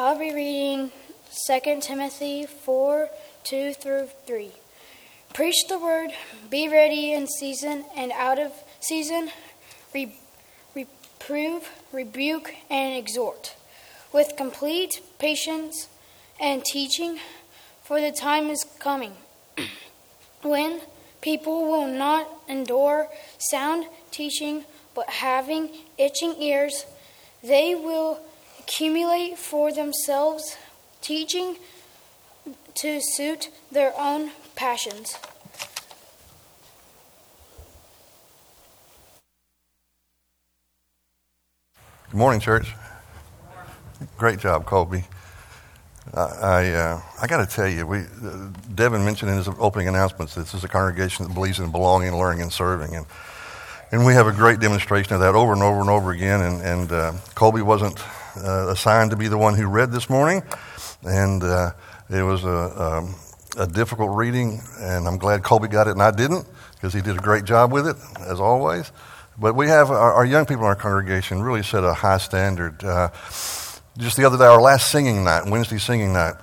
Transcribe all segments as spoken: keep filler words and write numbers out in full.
I'll be reading Second Timothy four, two through three. Preach the word, be ready in season and out of season, re- reprove, rebuke, and exhort, with complete patience and teaching, for the time is coming when people will not endure sound teaching, but having itching ears, they will accumulate for themselves teaching to suit their own passions. Good morning, church. Great job, Colby. I I, uh, I got to tell you, we uh, Devin mentioned in his opening announcements this is a congregation that believes in belonging, learning, and serving, and and we have a great demonstration of that over and over and over again. And, and uh, Colby wasn't uh, assigned to be the one who read this morning, and uh, it was a, um, a difficult reading, and I'm glad Colby got it and I didn't, because he did a great job with it, as always. But we have, our, our young people in our congregation really set a high standard. Uh, just the other day, our last singing night, Wednesday singing night,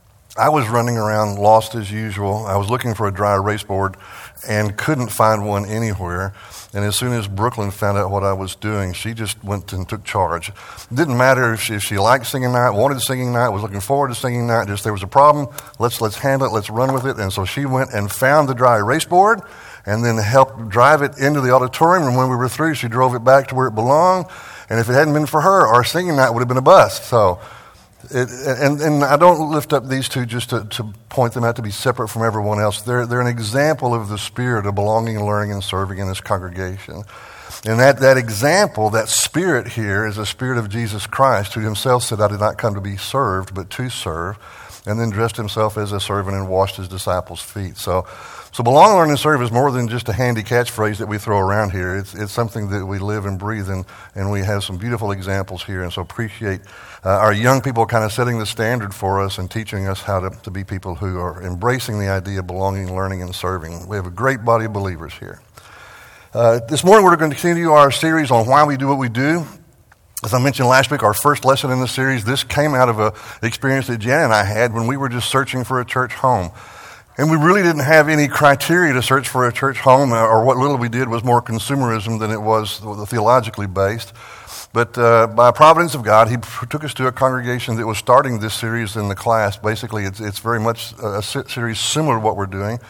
I was running around lost as usual. I was looking for a dry erase board and couldn't find one anywhere. And as soon as Brooklyn found out what I was doing, she just went and took charge. It didn't matter if she, if she liked singing night, wanted singing night, was looking forward to singing night. Just there was a problem, let's let's handle it, let's run with it. And so she went and found the dry erase board and then helped drive it into the auditorium. And when we were through, she drove it back to where it belonged. And if it hadn't been for her, our singing night would have been a bust. So, it, and, and I don't lift up these two just to, to point them out to be separate from everyone else. They're, they're an example of the spirit of belonging and learning and serving in this congregation. And that, that example, that spirit here, is a spirit of Jesus Christ, who himself said, I did not come to be served, but to serve, and then dressed himself as a servant and washed his disciples' feet. So, so belong, learn, and serve is more than just a handy catchphrase that we throw around here. It's it's something that we live and breathe, and, and we have some beautiful examples here. And so appreciate uh, our young people kind of setting the standard for us and teaching us how to, to be people who are embracing the idea of belonging, learning, and serving. We have a great body of believers here. Uh, this morning we're going to continue our series on why we do what we do. As I mentioned last week, our first lesson in the series, this came out of an experience that Jan and I had when we were just searching for a church home. And we really didn't have any criteria to search for a church home, or what little we did was more consumerism than it was theologically based. But uh, by providence of God, he took us to a congregation that was starting this series in the class. Basically, it's, it's very much a series similar to what we're doing.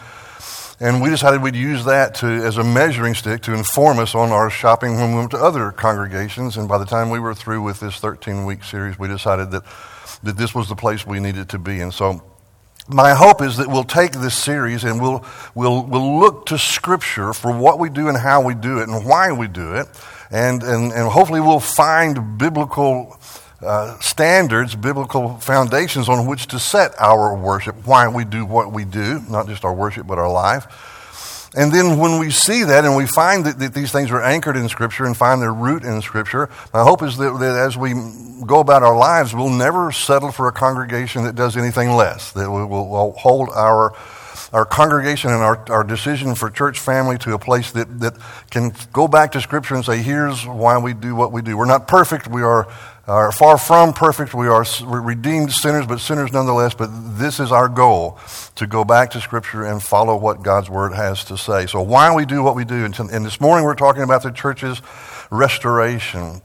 And we decided we'd use that to as a measuring stick to inform us on our shopping when we went to other congregations. And by the time we were through with this thirteen-week series, we decided that, that this was the place we needed to be. And so my hope is that we'll take this series and we'll we'll we'll look to Scripture for what we do and how we do it and why we do it, and and, and hopefully we'll find biblical uh, standards, biblical foundations on which to set our worship, why we do what we do, not just our worship but our life. And then when we see that and we find that, that these things are anchored in Scripture and find their root in Scripture, my hope is that, that as we go about our lives, we'll never settle for a congregation that does anything less, that we will we'll hold our our congregation and our, our decision for church family to a place that, that can go back to Scripture and say, here's why we do what we do. We're not perfect. We are, are far from perfect. We are redeemed sinners, but sinners nonetheless. But this is our goal, to go back to Scripture and follow what God's Word has to say. So why we do what we do. And, and this morning we're talking about the church's restoration.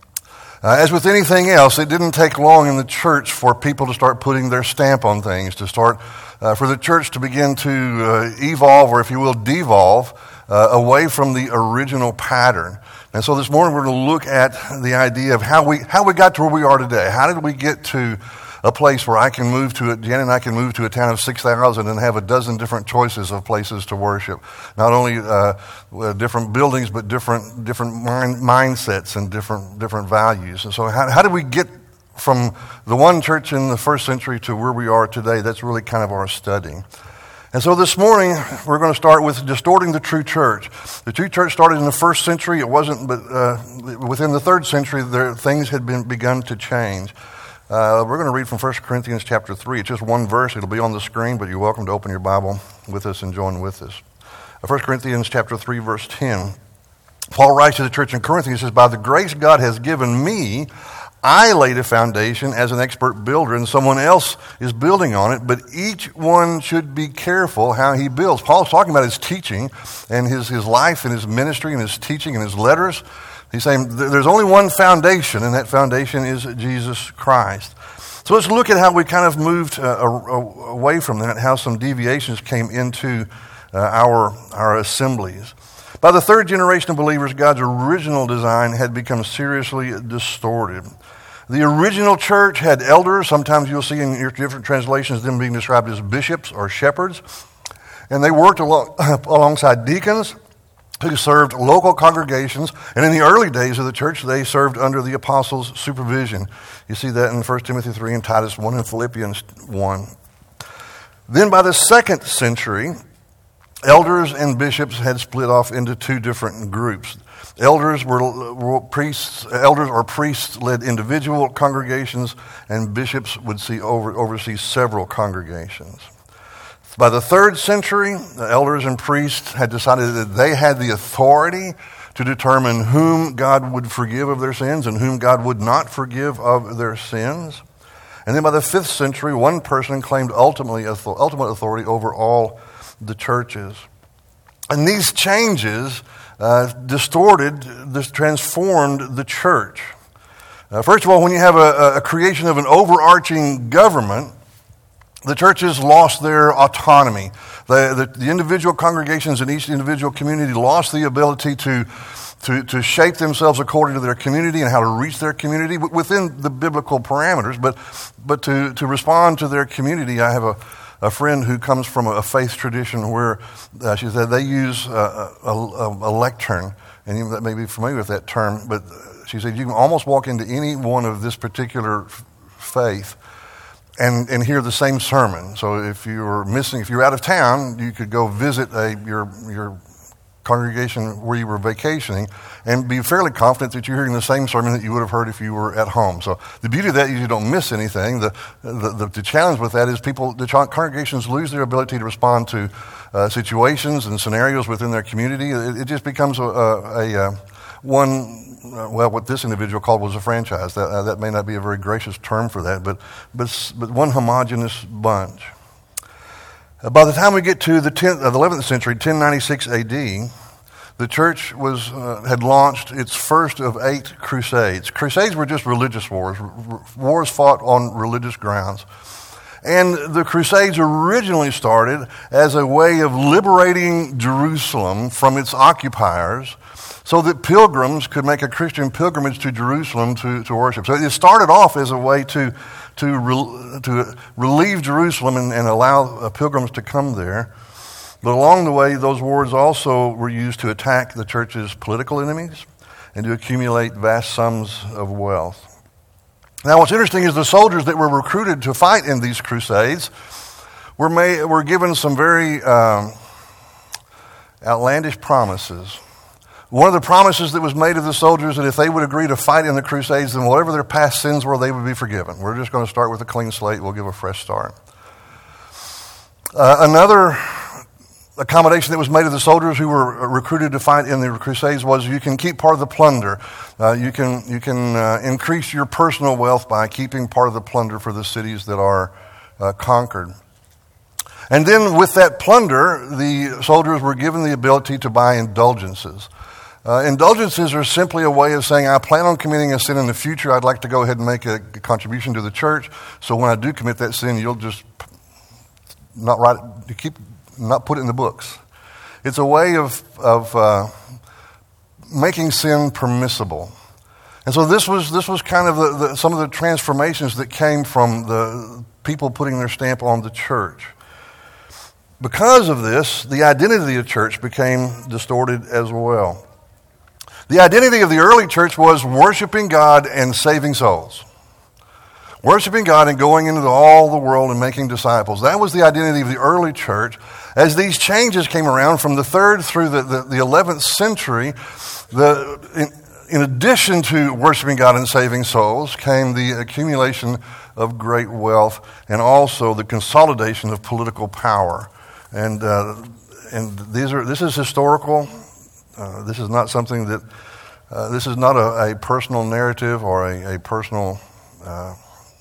Uh, as with anything else, it didn't take long in the church for people to start putting their stamp on things, to start, uh, for the church to begin to uh, evolve, or if you will, devolve, uh, away from the original pattern. And so this morning we're going to look at the idea of how we how we got to where we are today. How did we get to a place where I can move to, Jan and I can move to a town of six thousand and have a dozen different choices of places to worship. Not only uh, different buildings, but different different mind, mindsets and different different values. And so how, how did we get from the one church in the first century to where we are today? That's really kind of our study. And so this morning, we're going to start with distorting the true church. The true church started in the first century. It wasn't, but uh, within the third century, there, things had been begun to change. Uh, we're going to read from First Corinthians chapter three. It's just one verse. It'll be on the screen, but you're welcome to open your Bible with us and join with us. First Corinthians chapter three, verse ten. Paul writes to the church in Corinth, he says, by the grace God has given me, I laid a foundation as an expert builder, and someone else is building on it, but each one should be careful how he builds. Paul's talking about his teaching and his, his life and his ministry and his teaching and his letters. He's saying there's only one foundation, and that foundation is Jesus Christ. So let's look at how we kind of moved uh, away from that, how some deviations came into uh, our, our assemblies. By the third generation of believers, God's original design had become seriously distorted. The original church had elders. Sometimes you'll see in your different translations them being described as bishops or shepherds. And they worked along, alongside deacons who served local congregations. And in the early days of the church, they served under the apostles' supervision. You see that in First Timothy three and Titus one and Philippians one. Then by the second century, elders and bishops had split off into two different groups. Elders were, were priests. Elders or priests led individual congregations, and bishops would see over, oversee several congregations. By the third century, the elders and priests had decided that they had the authority to determine whom God would forgive of their sins and whom God would not forgive of their sins. And then by the fifth century, one person claimed ultimately ultimate authority over all the churches. And these changes uh, distorted, this transformed the church. Uh, first of all, when you have a, a creation of an overarching government, the churches lost their autonomy. The, the, the individual congregations in each individual community lost the ability to, to, to shape themselves according to their community and how to reach their community within the biblical parameters. But, but to, to respond to their community, I have a A friend who comes from a faith tradition where uh, she said they use uh, a, a, a lectern, and you may be familiar with that term, but she said you can almost walk into any one of this particular faith and, and hear the same sermon. So if you were missing, if you're out of town, you could go visit a, your your congregation where you were vacationing and be fairly confident that you're hearing the same sermon that you would have heard if you were at home. So the beauty of that is you don't miss anything. The the, the, the challenge with that is people, the congregations lose their ability to respond to uh, situations and scenarios within their community. It, it just becomes a, a, a one, uh, well, what this individual called was a franchise. That, uh, that may not be a very gracious term for that, but but, but one homogeneous bunch. By the time we get to the tenth, uh, the eleventh century, ten ninety-six A D, the church was uh, had launched its first of eight crusades. Crusades were just religious wars, r- wars fought on religious grounds. And the crusades originally started as a way of liberating Jerusalem from its occupiers so that pilgrims could make a Christian pilgrimage to Jerusalem to, to worship. So it started off as a way to to, re, to relieve Jerusalem and, and allow uh, pilgrims to come there. But along the way, those wars also were used to attack the church's political enemies and to accumulate vast sums of wealth. Now, what's interesting is the soldiers that were recruited to fight in these crusades were made, were given some very um, outlandish promises. One of the promises that was made of the soldiers that if they would agree to fight in the crusades, then whatever their past sins were, they would be forgiven. We're just going to start with a clean slate. We'll give a fresh start. Uh, another accommodation that was made of the soldiers who were recruited to fight in the crusades was you can keep part of the plunder. Uh, you can you can uh, increase your personal wealth by keeping part of the plunder for the cities that are uh, conquered. And then with that plunder, the soldiers were given the ability to buy indulgences. Uh, indulgences are simply a way of saying, I plan on committing a sin in the future. I'd like to go ahead and make a contribution to the church. So when I do commit that sin, you'll just not write it, you keep not put it in the books. It's a way of of uh, making sin permissible. And so this was this was kind of the, the, some of the transformations that came from the people putting their stamp on the church. Because of this, the identity of the church became distorted as well. The identity of the early church was worshiping God and saving souls. Worshiping God and going into all the world and making disciples. That was the identity of the early church. As these changes came around from the third through the, the, the eleventh century, the, in, in addition to worshiping God and saving souls, came the accumulation of great wealth and also the consolidation of political power. And uh, and these are this is historical. Uh, this is not something that Uh, this is not a, a personal narrative or a, a personal uh,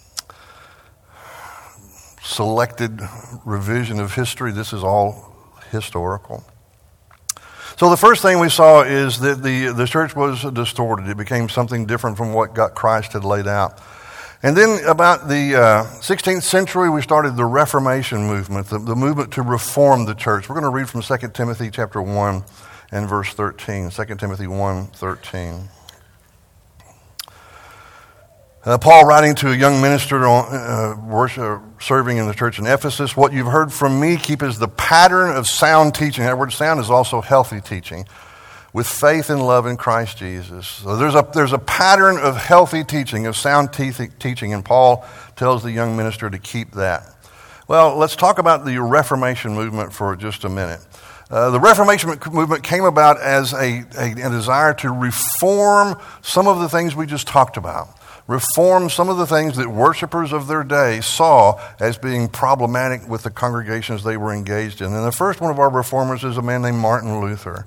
selected revision of history. This is all historical. So the first thing we saw is that the, the church was distorted. It became something different from what God, Christ had laid out. And then about the uh, sixteenth century, we started the Reformation movement, the, the movement to reform the church. We're going to read from Second Timothy chapter one and verse thirteen. Second Timothy one, thirteen. Uh, Paul writing to a young minister on, uh, worship, serving in the church in Ephesus, what you've heard from me, keep as the pattern of sound teaching. That word sound is also healthy teaching, with faith and love in Christ Jesus. So there's a there's a pattern of healthy teaching, of sound te- teaching, and Paul tells the young minister to keep that. Well, let's talk about the Reformation movement for just a minute. Uh, the Reformation movement came about as a, a, a desire to reform some of the things we just talked about. Reform some of the things that worshipers of their day saw as being problematic with the congregations they were engaged in. And the first one of our reformers is a man named Martin Luther.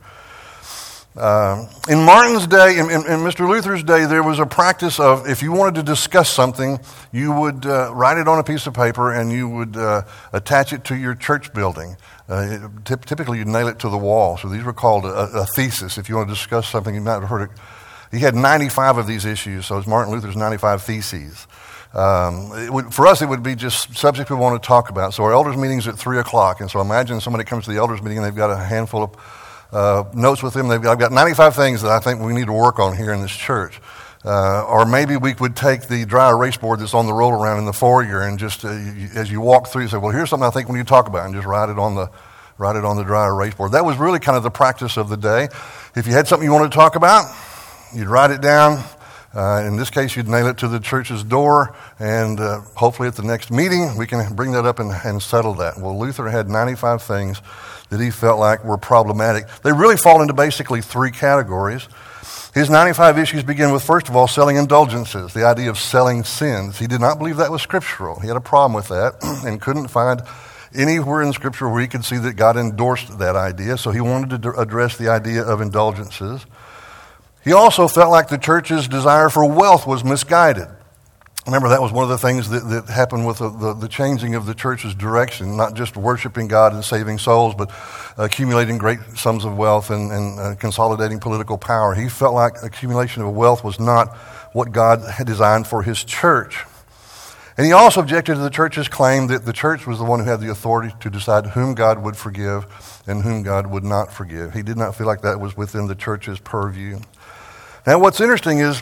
Uh, in Martin's day, in, in, in Mister Luther's day, there was a practice of, if you wanted to discuss something, you would uh, write it on a piece of paper and you would uh, attach it to your church building. Uh, it, typically, you'd nail it to the wall. So these were called a, a thesis. If you want to discuss something, you might have heard it. He had ninety-five of these issues, so it's Martin Luther's ninety-five theses. Um, it would, for us, it would be just subjects we want to talk about. So our elders' meeting's at three o'clock, and so imagine somebody comes to the elders' meeting and they've got a handful of uh, notes with them. They've got, I've got ninety-five things that I think we need to work on here in this church. Uh, or maybe we would take the dry erase board that's on the roll around in the foyer and just, uh, you, as you walk through, you say, well, here's something I think we need to talk about, and just write it on the write it on the dry erase board. That was really kind of the practice of the day. If you had something you wanted to talk about, you'd write it down. Uh, in this case, you'd nail it to the church's door, and uh, hopefully at the next meeting, we can bring that up and, and settle that. Well, Luther had ninety-five things that he felt like were problematic. They really fall into basically three categories. His ninety-five issues begin with, first of all, selling indulgences, the idea of selling sins. He did not believe that was scriptural. He had a problem with that and couldn't find anywhere in Scripture where he could see that God endorsed that idea, so he wanted to address the idea of indulgences. He also felt like the church's desire for wealth was misguided. Remember, that was one of the things that, that happened with the, the, the changing of the church's direction, not just worshiping God and saving souls, but accumulating great sums of wealth and, and uh, consolidating political power. He felt like accumulation of wealth was not what God had designed for his church. And he also objected to the church's claim that the church was the one who had the authority to decide whom God would forgive and whom God would not forgive. He did not feel like that was within the church's purview. Now, what's interesting is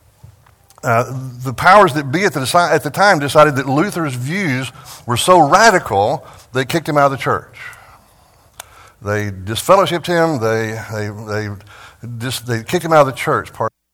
uh, the powers that be at the, at the time decided that Luther's views were so radical, they kicked him out of the church. They disfellowshipped him. They they they, dis, they kicked him out of the church.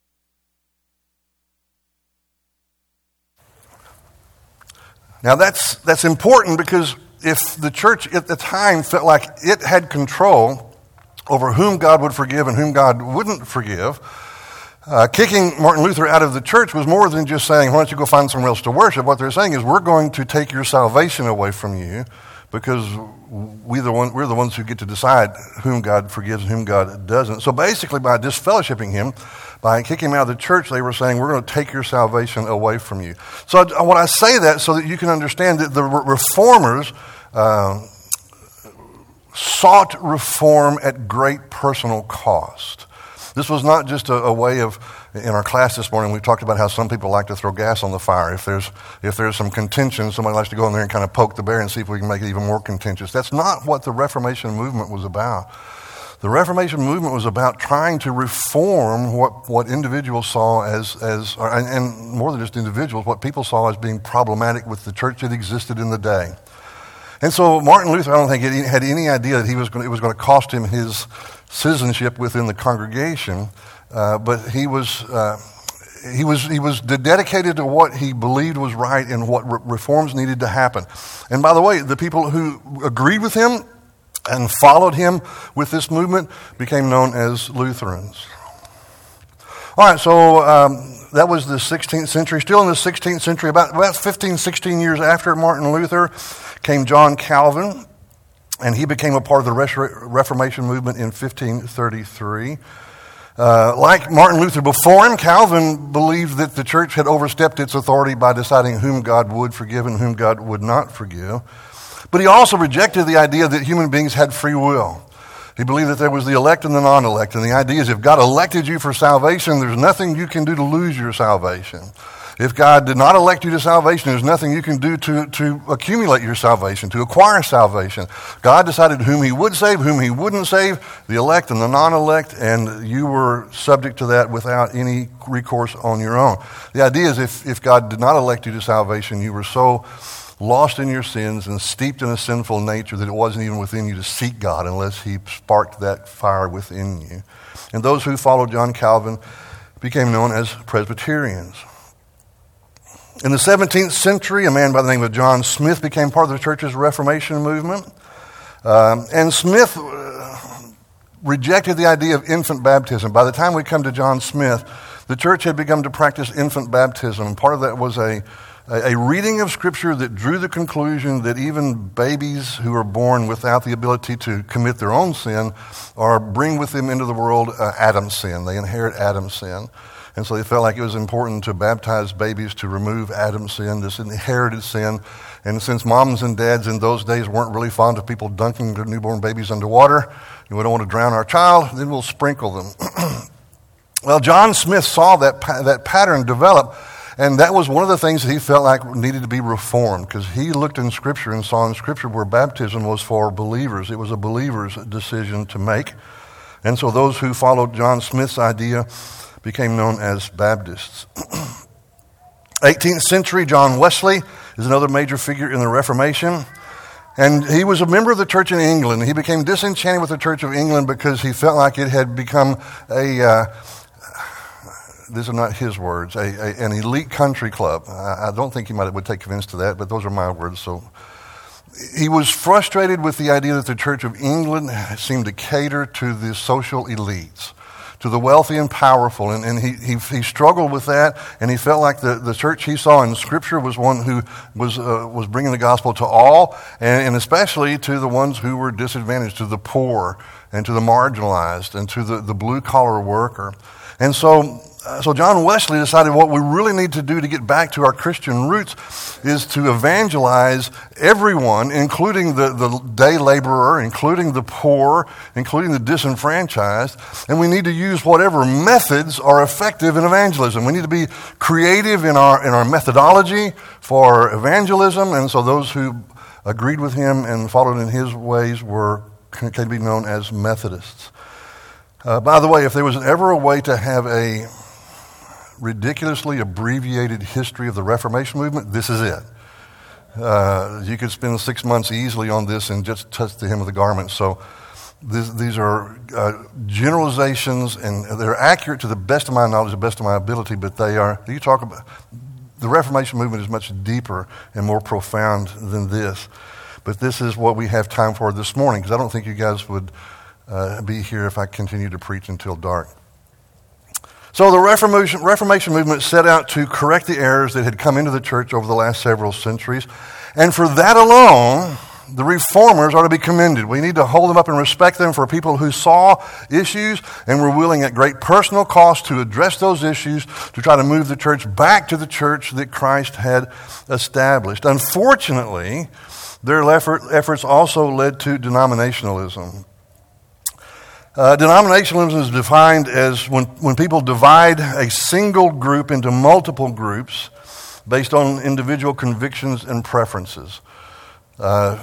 Now, that's that's important because if the church at the time felt like it had control over whom God would forgive and whom God wouldn't forgive, uh, kicking Martin Luther out of the church was more than just saying, why don't you go find somewhere else to worship? What they're saying is, we're going to take your salvation away from you because we the one, we're the ones who get to decide whom God forgives and whom God doesn't. So basically, by disfellowshipping him, by kicking him out of the church, they were saying, we're going to take your salvation away from you. So when I say that, so that you can understand that the reformers uh, sought reform at great personal cost. This was not just a, a way of, in our class this morning, we talked about how some people like to throw gas on the fire. If there's if there's some contention, somebody likes to go in there and kind of poke the bear and see if we can make it even more contentious. That's not what the Reformation movement was about. The Reformation movement was about trying to reform what, what individuals saw as, as and, and more than just individuals, what people saw as being problematic with the church that existed in the day. And so Martin Luther, I don't think, had any idea that he was going to, it was going to cost him his citizenship within the congregation, uh, but he was uh, he was he was dedicated to what he believed was right and what re- reforms needed to happen. And by the way, the people who agreed with him and followed him with this movement became known as Lutherans. All right, so um, that was the sixteenth century. Still in the sixteenth century, about, about fifteen, sixteen years after Martin Luther, came John Calvin, and he became a part of the Reformation movement in fifteen thirty-three. Uh, like Martin Luther before him, Calvin believed that the church had overstepped its authority by deciding whom God would forgive and whom God would not forgive. But he also rejected the idea that human beings had free will. He believed that there was the elect and the non-elect. And the idea is if God elected you for salvation, there's nothing you can do to lose your salvation. If God did not elect you to salvation, there's nothing you can do to, to accumulate your salvation, to acquire salvation. God decided whom he would save, whom he wouldn't save, the elect and the non-elect, and you were subject to that without any recourse on your own. The idea is if, if God did not elect you to salvation, you were so lost in your sins and steeped in a sinful nature that it wasn't even within you to seek God unless he sparked that fire within you. And those who followed John Calvin became known as Presbyterians. In the seventeenth century, a man by the name of John Smith became part of the church's Reformation movement. Um, and Smith uh, rejected the idea of infant baptism. By the time we come to John Smith, the church had begun to practice infant baptism. And part of that was a, a, a reading of Scripture that drew the conclusion that even babies who are born without the ability to commit their own sin or bring with them into the world uh, Adam's sin. They inherit Adam's sin. And so they felt like it was important to baptize babies to remove Adam's sin, this inherited sin. And since moms and dads in those days weren't really fond of people dunking their newborn babies under water, and we don't want to drown our child, then we'll sprinkle them. Well, John Smith saw that pa- that pattern develop, and that was one of the things that he felt like needed to be reformed, because he looked in Scripture and saw in Scripture where baptism was for believers. It was a believer's decision to make. And so those who followed John Smith's idea became known as Baptists. eighteenth century, John Wesley is another major figure in the Reformation. And he was a member of the Church in England. He became disenchanted with the Church of England because he felt like it had become a, uh, these are not his words, a, a, an elite country club. I, I don't think he might would take offense to that, but those are my words. So he was frustrated with the idea that the Church of England seemed to cater to the social elites, to the wealthy and powerful, and, and he, he he struggled with that, and he felt like the, the church he saw in Scripture was one who was uh, was bringing the gospel to all, and, and especially to the ones who were disadvantaged, to the poor, and to the marginalized, and to the, the blue-collar worker. And so, uh, so John Wesley decided what we really need to do to get back to our Christian roots is to evangelize everyone, including the, the day laborer, including the poor, including the disenfranchised, and we need to use whatever methods are effective in evangelism. We need to be creative in our in our methodology for evangelism, and so those who agreed with him and followed in his ways were can be known as Methodists. Uh, by the way, if there was ever a way to have a ridiculously abbreviated history of the Reformation movement, this is it. Uh, you could spend six months easily on this and just touch the hem of the garment. So this, these are uh, generalizations, and they're accurate to the best of my knowledge, the best of my ability, but they are, you talk about, the Reformation movement is much deeper and more profound than this. But this is what we have time for this morning, because I don't think you guys would Uh, be here if I continue to preach until dark. So the Reformation, Reformation movement set out to correct the errors that had come into the church over the last several centuries. And for that alone, the reformers are to be commended. We need to hold them up and respect them for people who saw issues and were willing at great personal cost to address those issues, to try to move the church back to the church that Christ had established. Unfortunately, their effort, efforts also led to denominationalism. Uh, denominationalism is defined as when, when people divide a single group into multiple groups based on individual convictions and preferences. Uh,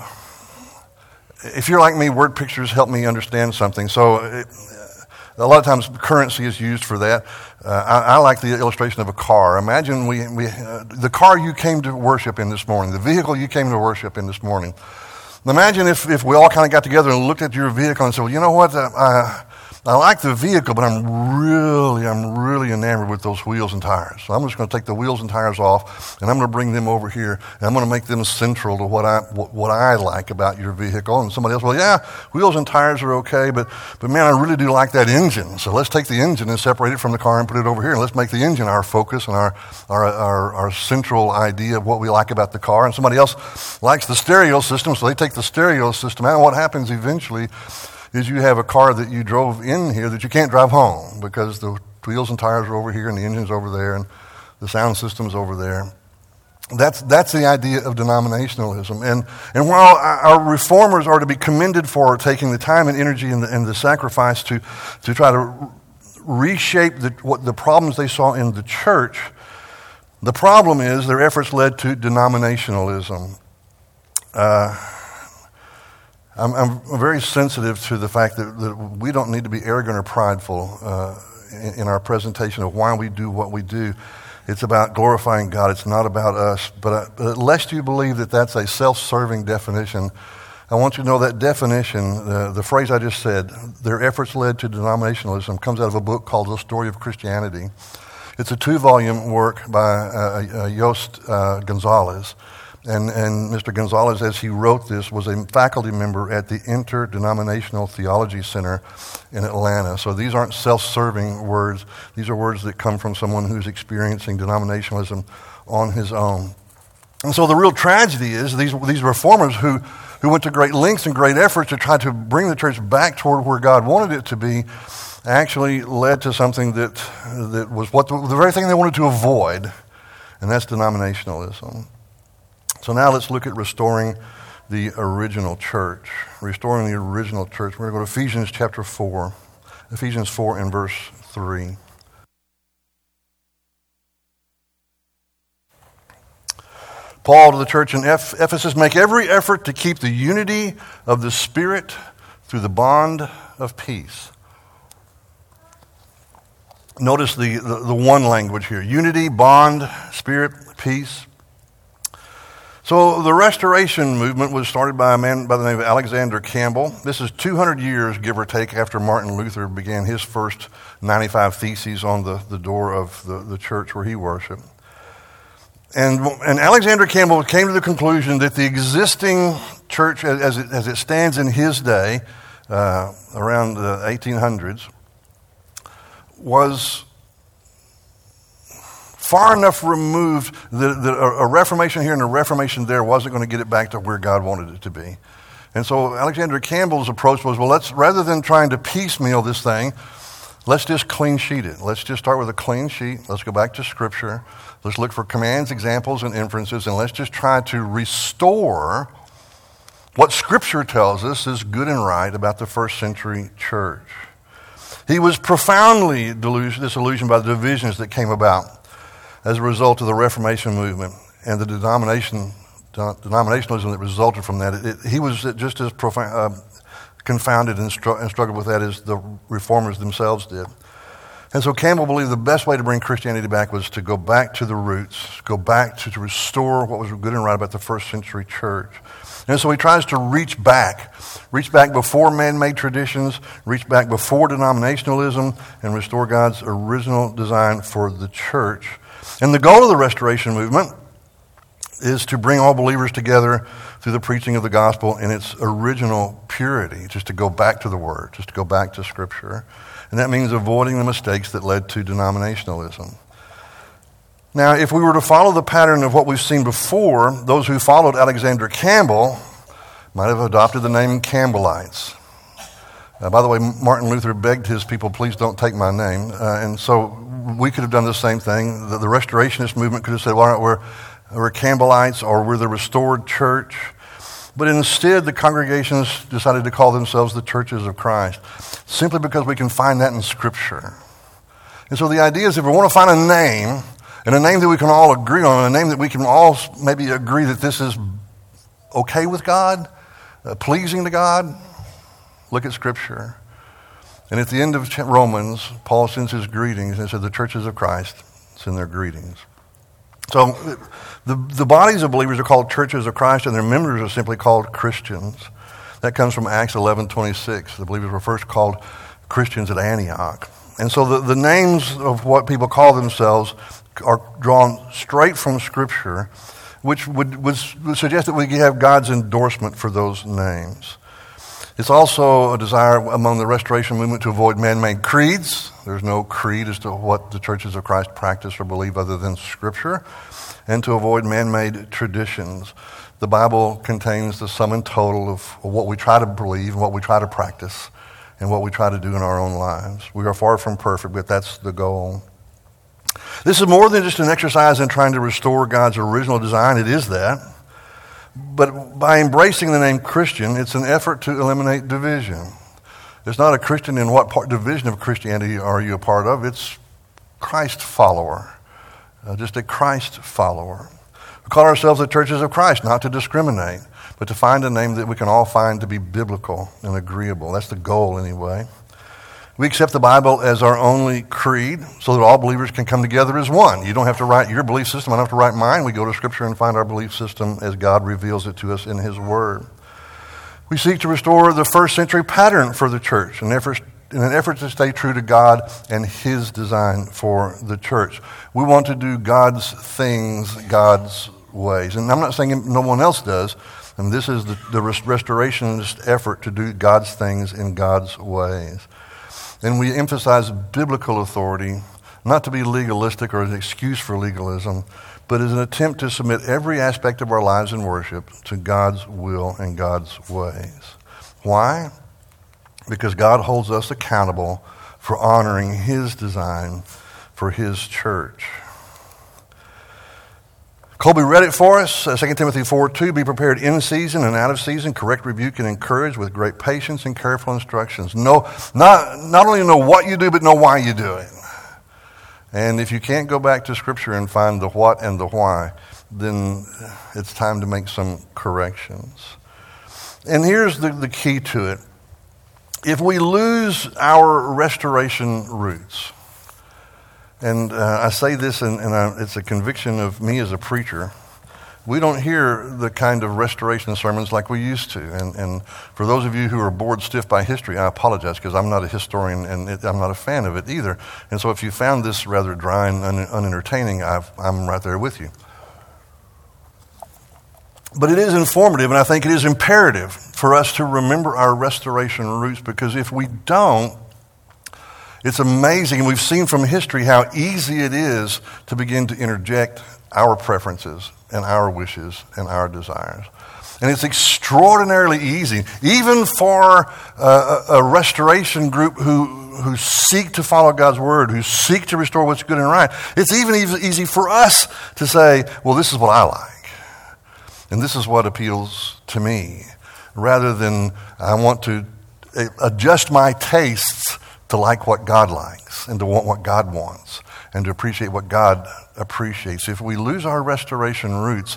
if you're like me, word pictures help me understand something. So it, a lot of times currency is used for that. Uh, I, I like the illustration of a car. Imagine we, we uh, the car you came to worship in this morning, the vehicle you came to worship in this morning. Imagine if, if we all kind of got together and looked at your vehicle and said, well, you know what, uh, I, I like the vehicle, but I'm really, I'm really enamored with those wheels and tires. So I'm just going to take the wheels and tires off, and I'm going to bring them over here, and I'm going to make them central to what I what, what I like about your vehicle. And somebody else, well, yeah, wheels and tires are okay, but, but man, I really do like that engine. So let's take the engine and separate it from the car and put it over here, and let's make the engine our focus and our, our, our, our central idea of what we like about the car. And somebody else likes the stereo system, so they take the stereo system out, and what happens eventually is you have a car that you drove in here that you can't drive home because the wheels and tires are over here and the engine's over there and the sound system's over there. That's that's the idea of denominationalism. And and while our reformers are to be commended for taking the time and energy and the, and the sacrifice to, to try to reshape the, what the problems they saw in the church, the problem is their efforts led to denominationalism. Uh, I'm, I'm very sensitive to the fact that, that we don't need to be arrogant or prideful uh, in, in our presentation of why we do what we do. It's about glorifying God. It's not about us. But, uh, but lest you believe that that's a self-serving definition, I want you to know that definition, uh, the phrase I just said, their efforts led to denominationalism, comes out of a book called The Story of Christianity. It's a two-volume work by uh, uh, Yost uh, Gonzalez. And, and Mister Gonzalez, as he wrote this, was a faculty member at the Interdenominational Theology Center in Atlanta. So these aren't self-serving words. These are words that come from someone who's experiencing denominationalism on his own. And so the real tragedy is these, these reformers who, who went to great lengths and great efforts to try to bring the church back toward where God wanted it to be actually led to something that, that was what the, the very thing they wanted to avoid, and that's denominationalism. So now let's look at restoring the original church. Restoring the original church. We're going to go to Ephesians chapter four. Ephesians four and verse three. Paul to the church in Ephesus, make every effort to keep the unity of the Spirit through the bond of peace. Notice the, the, the one language here. Unity, bond, Spirit, peace. So the Restoration movement was started by a man by the name of Alexander Campbell. This is two hundred years, give or take, after Martin Luther began his first ninety-five Theses on the, the door of the, the church where he worshiped. And, and Alexander Campbell came to the conclusion that the existing church as, as, it, as it stands in his day, uh, around the eighteen hundreds, was far enough removed that, that a Reformation here and a Reformation there wasn't going to get it back to where God wanted it to be. And so Alexander Campbell's approach was, well, let's rather than trying to piecemeal this thing, let's just clean sheet it. Let's just start with a clean sheet. Let's go back to Scripture. Let's look for commands, examples, and inferences, and let's just try to restore what Scripture tells us is good and right about the first century church. He was profoundly disillusioned by the divisions that came about as a result of the Reformation movement and the denomination, denominationalism that resulted from that. It, it, he was just as profound, uh, confounded and, str- and struggled with that as the reformers themselves did. And so Campbell believed the best way to bring Christianity back was to go back to the roots, go back to, to restore what was good and right about the first century church. And so he tries to reach back, reach back before man-made traditions, reach back before denominationalism, and restore God's original design for the church. And the goal of the Restoration movement is to bring all believers together through the preaching of the gospel in its original purity, just to go back to the Word, just to go back to Scripture. And that means avoiding the mistakes that led to denominationalism. Now, if we were to follow the pattern of what we've seen before, those who followed Alexander Campbell might have adopted the name Campbellites. Uh, by the way, Martin Luther begged his people, please don't take my name. Uh, and so we could have done the same thing. The, the Restorationist movement could have said, well, all right, we're, we're Campbellites or we're the restored church. But instead, the congregations decided to call themselves the Churches of Christ, simply because we can find that in Scripture. And so the idea is if we want to find a name, and a name that we can all agree on, and a name that we can all maybe agree that this is okay with God, uh, pleasing to God, look at Scripture. And at the end of Romans, Paul sends his greetings and said, the churches of Christ send their greetings. So the, the bodies of believers are called churches of Christ, and their members are simply called Christians. That comes from Acts eleven twenty-six. The believers were first called Christians at Antioch. And so the, the names of what people call themselves are drawn straight from Scripture, which would, would, would suggest that we have God's endorsement for those names. It's also a desire among the Restoration movement to avoid man-made creeds. There's no creed as to what the churches of Christ practice or believe other than Scripture, and to avoid man-made traditions. The Bible contains the sum and total of what we try to believe and what we try to practice, and what we try to do in our own lives. We are far from perfect, but that's the goal. This is more than just an exercise in trying to restore God's original design. It is that. But by embracing the name Christian, it's an effort to eliminate division. It's not a Christian in what part, division of Christianity are you a part of. It's Christ follower, uh, just a Christ follower. We call ourselves the churches of Christ, not to discriminate, but to find a name that we can all find to be biblical and agreeable. That's the goal anyway. We accept the Bible as our only creed so that all believers can come together as one. You don't have to write your belief system. I don't have to write mine. We go to Scripture and find our belief system as God reveals it to us in His Word. We seek to restore the first century pattern for the church in, effort, in an effort to stay true to God and His design for the church. We want to do God's things God's ways. And I'm not saying no one else does. And this is the, the restorationist effort to do God's things in God's ways. And we emphasize biblical authority, not to be legalistic or an excuse for legalism, but as an attempt to submit every aspect of our lives in worship to God's will and God's ways. Why? Because God holds us accountable for honoring His design for His church. Colby read it for us, uh, Second Timothy four two, be prepared in season and out of season, correct, rebuke, and encourage with great patience and careful instructions. Know, not, not only know what you do, but know why you do it. And if you can't go back to Scripture and find the what and the why, then it's time to make some corrections. And here's the, the key to it. If we lose our restoration roots, and uh, I say this, and, and I, it's a conviction of me as a preacher, we don't hear the kind of restoration sermons like we used to. And, and for those of you who are bored stiff by history, I apologize because I'm not a historian and it, I'm not a fan of it either. And so if you found this rather dry and un, unentertaining, I've, I'm right there with you. But it is informative, and I think it is imperative for us to remember our restoration roots, because if we don't, it's amazing, and we've seen from history how easy it is to begin to interject our preferences and our wishes and our desires. And it's extraordinarily easy, even for a, a restoration group who, who seek to follow God's word, who seek to restore what's good and right. It's even easy for us to say, well, this is what I like, and this is what appeals to me, rather than I want to adjust my tastes to like what God likes and to want what God wants and to appreciate what God appreciates. If we lose our restoration roots,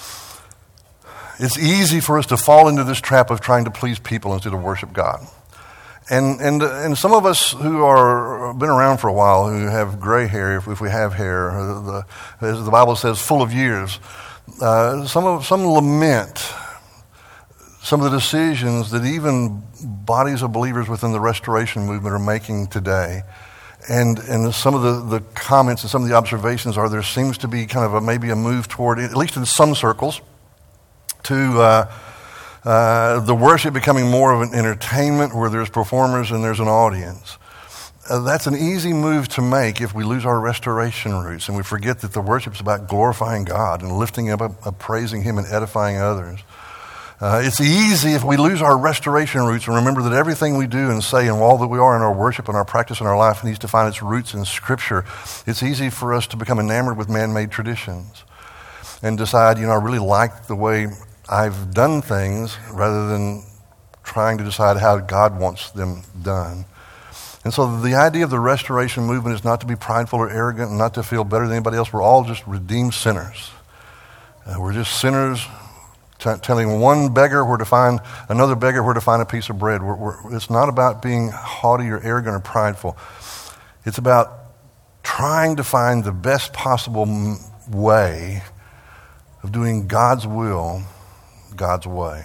it's easy for us to fall into this trap of trying to please people instead of worship God. And and and some of us who are been around for a while, who have gray hair, if, if we have hair, the, as the Bible says, full of years, uh, some of some lament some of the decisions that even bodies of believers within the restoration movement are making today. And and some of the, the comments and some of the observations are there seems to be kind of a, maybe a move toward, at least in some circles, to uh, uh, the worship becoming more of an entertainment where there's performers and there's an audience. Uh, that's an easy move to make if we lose our restoration roots and we forget that the worship is about glorifying God and lifting up, uh, praising Him and edifying others. Uh, it's easy if we lose our restoration roots and remember that everything we do and say and all that we are in our worship and our practice in our life needs to find its roots in Scripture. It's easy for us to become enamored with man-made traditions and decide, you know, I really like the way I've done things rather than trying to decide how God wants them done. And so the idea of the restoration movement is not to be prideful or arrogant and not to feel better than anybody else. We're all just redeemed sinners. Uh, we're just sinners T- telling one beggar where to find another beggar where to find a piece of bread. We're, we're, it's not about being haughty or arrogant or prideful. It's about trying to find the best possible m- way of doing God's will, God's way.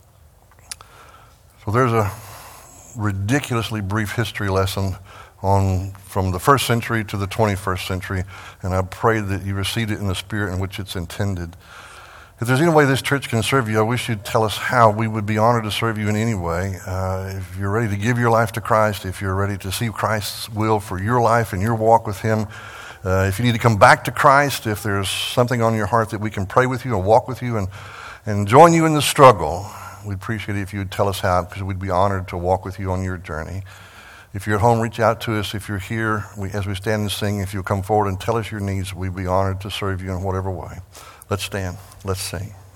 So there's a ridiculously brief history lesson on from the first century to the twenty-first century, and I pray that you received it in the spirit in which it's intended. If there's any way this church can serve you, I wish you'd tell us how. We would be honored to serve you in any way. Uh, if you're ready to give your life to Christ, if you're ready to see Christ's will for your life and your walk with Him, uh, if you need to come back to Christ, if there's something on your heart that we can pray with you and walk with you and, and join you in the struggle, We'd appreciate it if you would tell us how, because we'd be honored to walk with you on your journey. If you're at home, reach out to us. If you're here, we, as we stand and sing, if you'll come forward and tell us your needs, we'd be honored to serve you in whatever way. Let's stand. Let's sing.